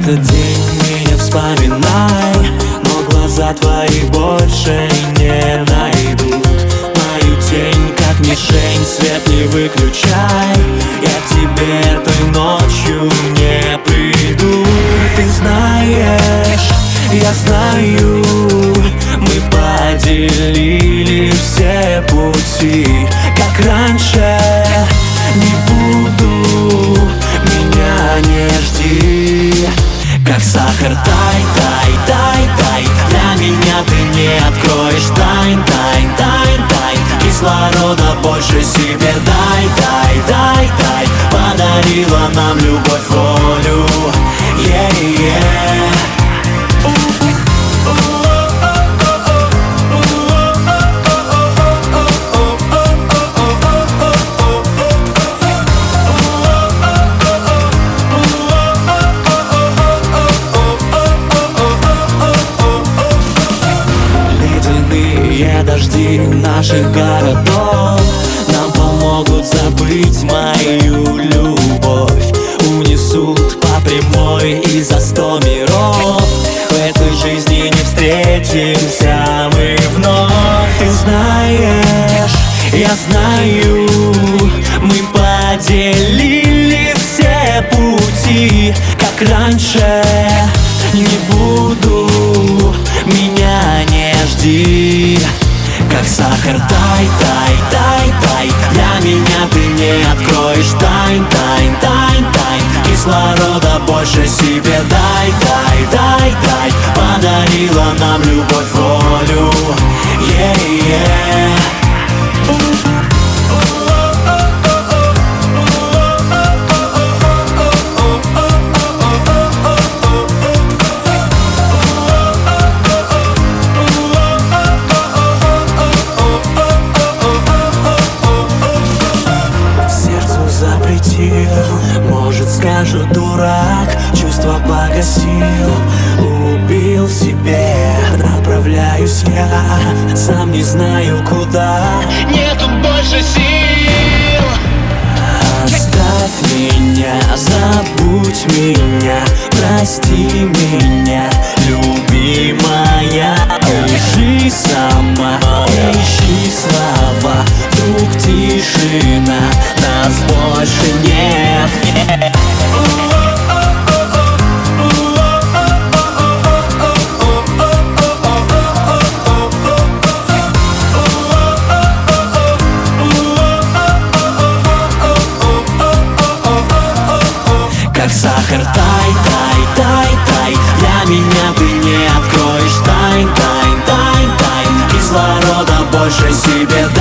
этот день меня вспоминай, но глаза твои больше не найдут мою тень, как мишень, свет не выключай. Я к тебе этой ночью не приду. Ты знаешь, я знаю, мы поделили все пути, как раньше. Не буду, меня не жди, как сахар, тай, тай, тай, тай. Для меня ты не откроешь тайн, тайн, тайн, тайн. Кислорода больше себе дай, дай, дай, дай. Подарила нам любовь, волю, yeah. Дожди наших городов нам помогут забыть мою любовь. Унесут по прямой и за 100 миров. В этой жизни не встретимся мы вновь. Ты знаешь, я знаю, мы поделили все пути, как раньше. Не буду, меня не жди, как сахар, тай, тай, тай, тай. Для меня ты не откроешь тайн, тайн, тайн, тайн. Кислорода больше себе дай, дай, дай, дай. Подарила нам любовь, волю, yeah. Может, скажу, дурак, чувства погасил, убил в себе. Направляюсь я, сам не знаю куда, нету больше сил. Оставь меня, забудь меня, прости меня, любимая. Лежи сама, ищи слова, вдруг тишина, нас больше нет. Как сахар, тай, тай, тай, тай. Для меня ты не откроешь тайн, тайн, тайн, тайн. Кислорода больше себе дай.